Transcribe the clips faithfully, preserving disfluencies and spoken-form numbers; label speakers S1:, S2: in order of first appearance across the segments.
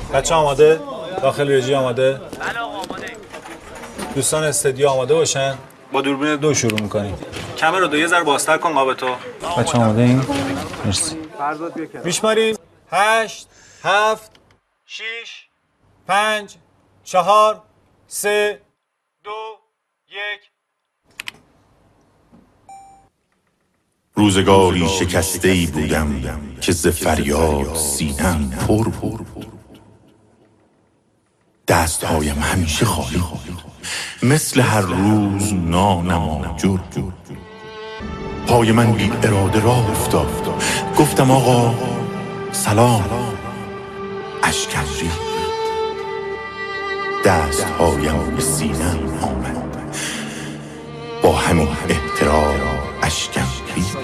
S1: بچه آماده؟ داخل رژی آماده؟ بله آقا آماده. دوستان استدیو آماده باشن. با دوربین دو شروع میکنیم. کمر دو یه ذره بازتر کن قابتو. بچه آماده این؟ مرسی. میشماریم هشت هفت شیش پنج چهار سه دو یک.
S2: روزگاری شکسته ای بودم که ز فریاد سینم پر بود. دستهایم همیشه خالی مثل هر روز نانم آجر بود. پای من بی اراده راه افتاد، گفتم آقا سلام. اشکم ریخت، دستهایم به سینم آمد، با همین احترام اشکم ریخت.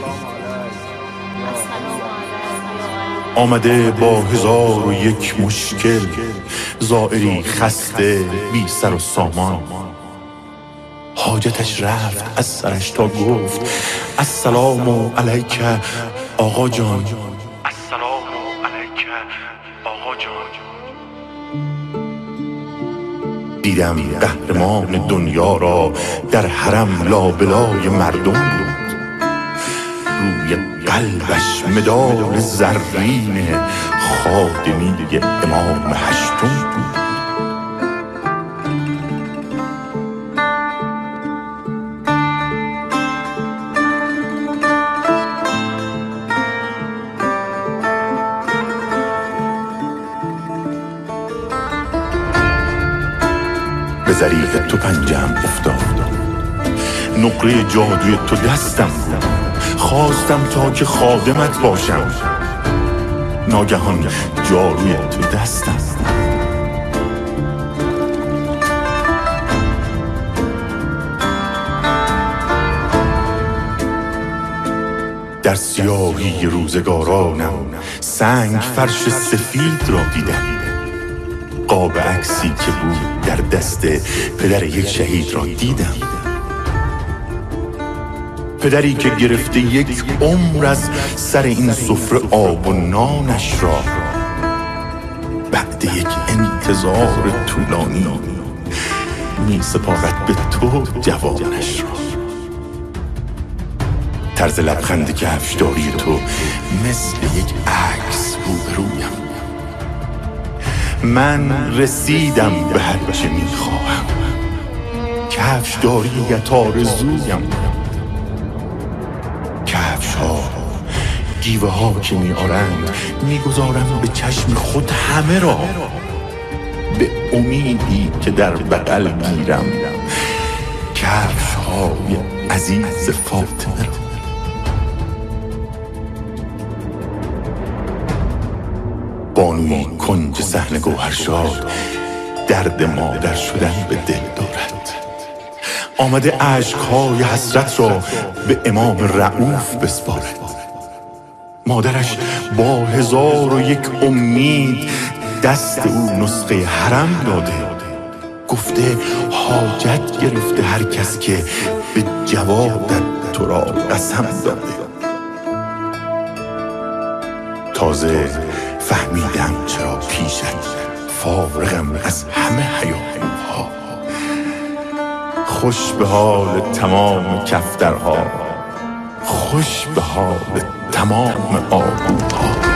S2: آمده با هزار و یک مشکل، زائری خسته بی سر و سامان. حاجتش رفت از سرش تا گفت السلام علیک آقا جان. السلام علیک آقا جان. دیدم قهرمان دنیا را در حرم لابلای مردم بود. روی قلبش مدال زرین خادمی امام هشتم بود. به ظریف تو پنجم افتاد، نقره جادوی تو دستم بود. خواستم تا که خادمت باشم، ناگهان جاروی تو دستم. در سیاهی روزگارانم سنگ فرش سفید را دیدم. قاب عکسی که بود در دست پدر یک شهید را دیدم. پدری که گرفته یک عمر از سر این سفره آب و نانش را، بعد یک انتظار طولانی می سپارد به تو جوانش را. طرز لبخند کفشداری تو مثل یک عکس روبرویم. من رسیدم به هر چه می خواهم، کفشداریت آرزویم. کفش ها گیوه ها که می آرند می گذارم به چشم خود همه را، به امیدی که در بغل گیرم کفش های عزیز فاطمه را. بانوی کنج صحن گوهرشاد درد مادر شدن به دل دارد. آمده عشقهای حسرت را به امام رؤوف بسپارد. مادرش با هزار و یک امید دست او نسخه حرم داده. گفته حاجت گرفته هر کس که به جوادت تو را قسم داده. تازه فهمیدم چرا پیشت فارغم از همه هیاهوها. خوش به حال تمام کفترها، خوش به حال تمام آهوها.